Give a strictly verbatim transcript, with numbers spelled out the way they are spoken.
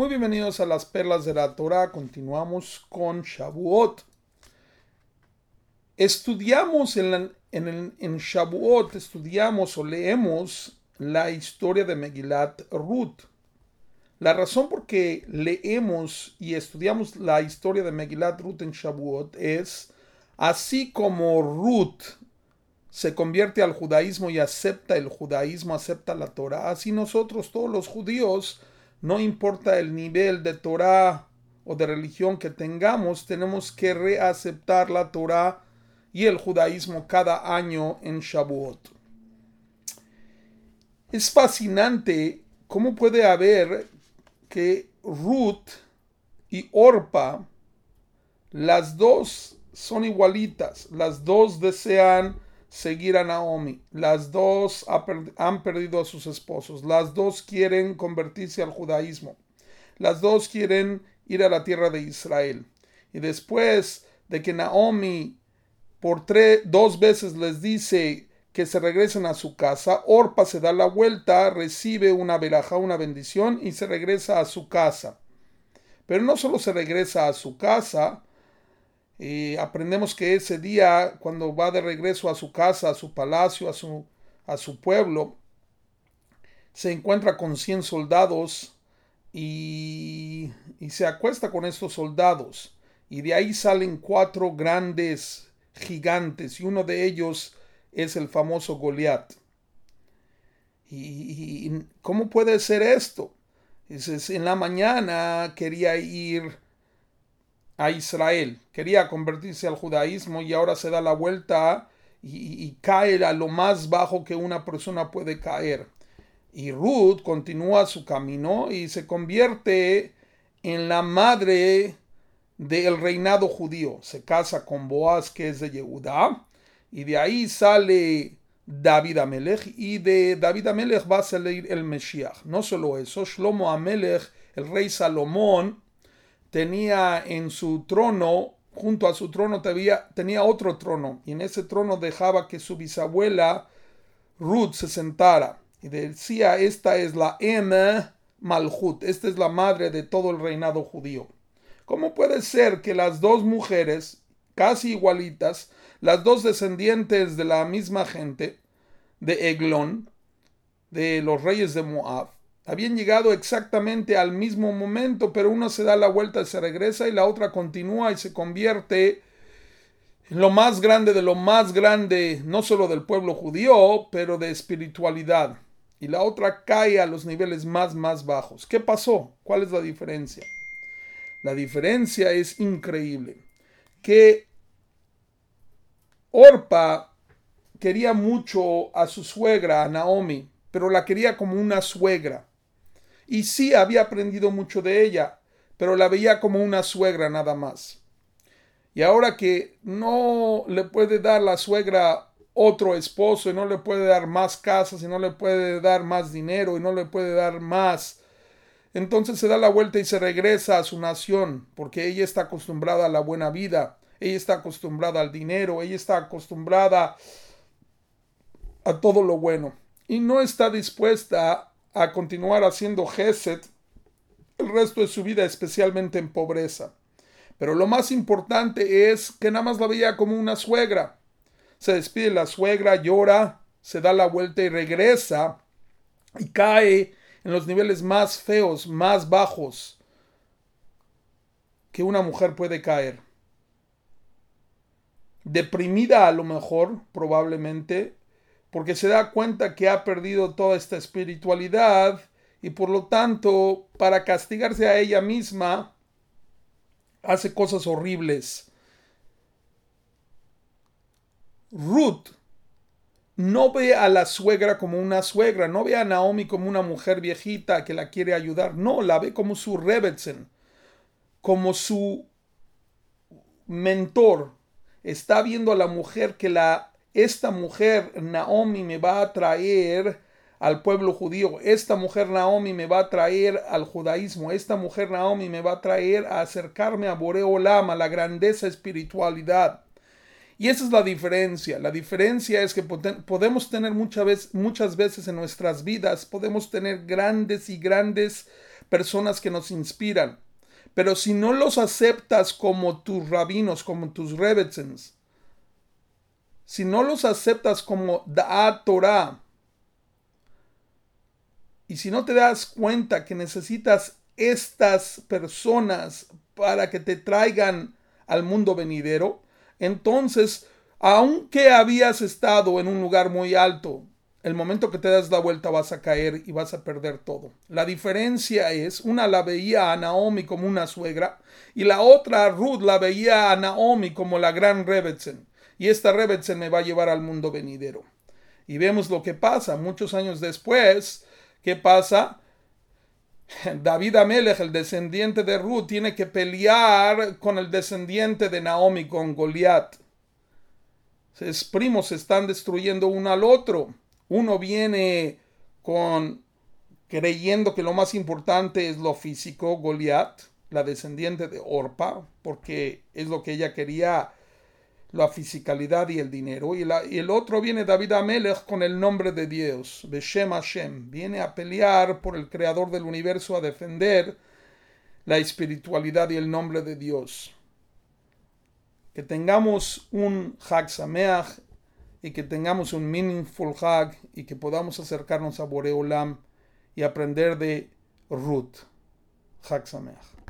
Muy bienvenidos a las perlas de la Torah. Continuamos con Shavuot. Estudiamos en, la, en, el, en Shavuot, estudiamos o leemos la historia de Megilat Ruth. La razón por que leemos y estudiamos la historia de Megilat Ruth en Shavuot es, así como Ruth se convierte al judaísmo y acepta el judaísmo, acepta la Torah, así nosotros, todos los judíos, no importa el nivel de Torah o de religión que tengamos, tenemos que reaceptar la Torah y el judaísmo cada año en Shavuot. Es fascinante cómo puede haber que Ruth y Orpa, las dos son igualitas, las dos desean seguir a Naomi, las dos han perdido a sus esposos, las dos quieren convertirse al judaísmo, las dos quieren ir a la tierra de Israel. Y después de que Naomi por tres, dos veces les dice que se regresen a su casa, Orpa se da la vuelta, recibe una verajá, una bendición y se regresa a su casa. Pero no solo se regresa a su casa, Eh, aprendemos que ese día, cuando va de regreso a su casa, a su palacio, a su, a su pueblo, se encuentra con cien soldados y, y se acuesta con estos soldados. Y de ahí salen cuatro grandes gigantes y uno de ellos es el famoso Goliat. ¿Y, y cómo puede ser esto? Es, en la mañana quería ir a Israel, quería convertirse al judaísmo y ahora se da la vuelta y, y cae a lo más bajo que una persona puede caer. Y Ruth continúa su camino y se convierte en la madre del reinado judío. Se casa con Boaz, que es de Yehudá, y de ahí sale David Amelech, y de David Amelech va a salir el Mesías. No solo eso, Shlomo Amelech, el rey Salomón, tenía en su trono, junto a su trono tenía, tenía otro trono, y en ese trono dejaba que su bisabuela Ruth se sentara, y decía, esta es la Em Malhut, esta es la madre de todo el reinado judío. ¿Cómo puede ser que las dos mujeres, casi igualitas, las dos descendientes de la misma gente, de Eglón, de los reyes de Moab, habían llegado exactamente al mismo momento, pero una se da la vuelta y se regresa y la otra continúa y se convierte en lo más grande de lo más grande, no solo del pueblo judío, pero de espiritualidad? Y la otra cae a los niveles más, más bajos. ¿Qué pasó? ¿Cuál es la diferencia? La diferencia es increíble. Que Orpa quería mucho a su suegra, a Naomi, pero la quería como una suegra. Y sí había aprendido mucho de ella, pero la veía como una suegra nada más. Y ahora que no le puede dar la suegra otro esposo, y no le puede dar más casas, y no le puede dar más dinero, y no le puede dar más, entonces se da la vuelta y se regresa a su nación, porque ella está acostumbrada a la buena vida, ella está acostumbrada al dinero, ella está acostumbrada a todo lo bueno, y no está dispuesta a continuar haciendo Gesed el resto de su vida, especialmente en pobreza. Pero lo más importante es que nada más la veía como una suegra. Se despide la suegra, llora, se da la vuelta y regresa y cae en los niveles más feos, más bajos que una mujer puede caer. Deprimida a lo mejor, probablemente, porque se da cuenta que ha perdido toda esta espiritualidad y por lo tanto, para castigarse a ella misma, hace cosas horribles. Ruth no ve a la suegra como una suegra, no ve a Naomi como una mujer viejita que la quiere ayudar, no, la ve como su Rebbetzin, como su mentor. Está viendo a la mujer que la esta mujer Naomi me va a traer al pueblo judío, esta mujer Naomi me va a traer al judaísmo, esta mujer Naomi me va a traer a acercarme a Boré Olam, a la grandeza espiritualidad. Y esa es la diferencia. La diferencia es que podemos tener muchas veces, muchas veces en nuestras vidas, podemos tener grandes y grandes personas que nos inspiran. Pero si no los aceptas como tus rabinos, como tus rebetzens, si no los aceptas como Da'at Torah, y si no te das cuenta que necesitas estas personas para que te traigan al mundo venidero, entonces, aunque habías estado en un lugar muy alto, el momento que te das la vuelta vas a caer y vas a perder todo. La diferencia es, una la veía a Naomi como una suegra y la otra, Ruth, la veía a Naomi como la gran Rebetzin. Y esta Rebetzin me va a llevar al mundo venidero. Y vemos lo que pasa muchos años después. ¿Qué pasa? David Amelech, el descendiente de Ruth, tiene que pelear con el descendiente de Naomi, con Goliat. Sus primos se están destruyendo uno al otro. Uno viene con creyendo que lo más importante es lo físico, Goliat, la descendiente de Orpa, porque es lo que ella quería, la fisicalidad y el dinero. Y, la, y el otro viene David Amelech con el nombre de Dios, Beshem Hashem. Viene a pelear por el creador del universo, a defender la espiritualidad y el nombre de Dios. Que tengamos un Chag Sameach y que tengamos un meaningful Chag y que podamos acercarnos a Borei Olam y aprender de Ruth. Chag Sameach.